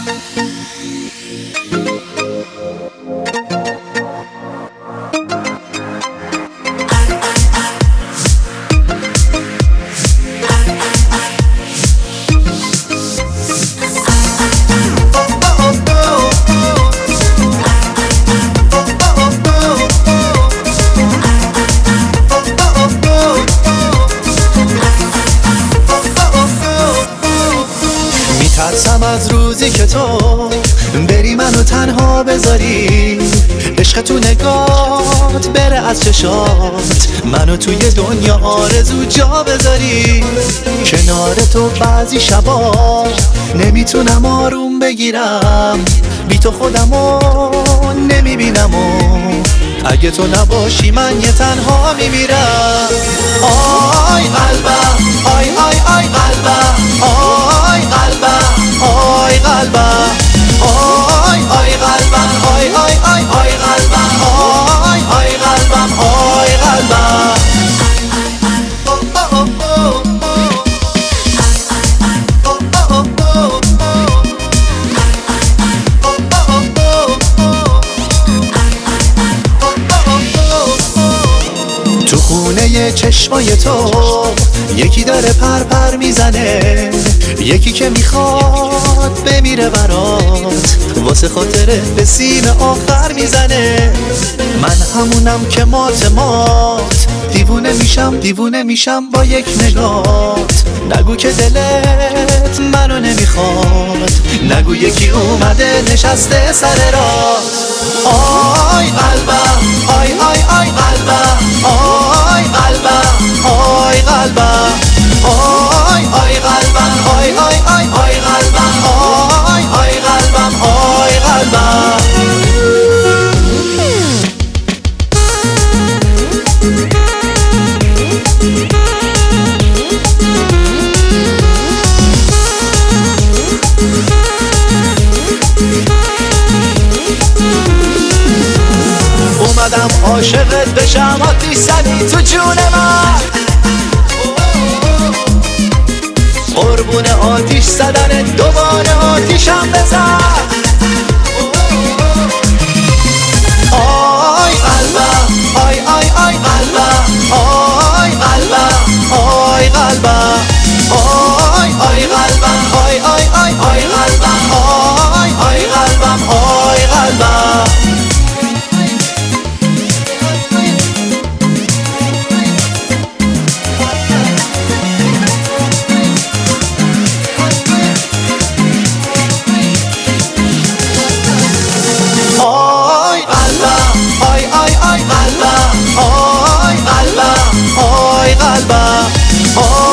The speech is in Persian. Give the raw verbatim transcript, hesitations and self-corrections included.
میترسم از روزی که تو بری منو تنها بذاری، عشق تو نگات بره از چشات، منو توی دنیا آرزو جا بذاری. کنار تو بعضی شبا نمیتونم آروم بگیرم، بی تو خودمو نمیبینم و اگه تو نباشی من یه تنها میمیرم. آی قلبم، آی آی آی قلبم، آی قلبم، آی قلبم، آی آی قلبم، آی آی آی آی قلبم، آی آی قلبم، آی قلبم. تو خونه چشمای تو یکی داره پر پر میزنه، یکی که میخواد بمیره برات، واسه خاطره به سیم آخر میزنه. من همونم که مات مات دیوونه میشم دیوونه میشم با یک نگات. نگو که دلت منو نمیخواد، نگو یکی اومده نشسته سر راه. آی قلبم، آی آی آی قلبم، آی قلبم، آی قلبم، آی آی قلبم، آی آی آی آی قلبم، آی آی قلبم، آی قلبم. اومدم عاشقت بشم، آتیش زدی تو جون من، قربون آتیش زدن دوباره آتیشم بزن. آی قلبم، آی آی آی قلبم، آی قلبم، آی قلبم، آی آی قلبم، آی آی آی آی قلبم، آی آی قلبم، آی قلبم. آی قلبم، آی آی آی قلبم، آی قلبم، آی قلبم، آی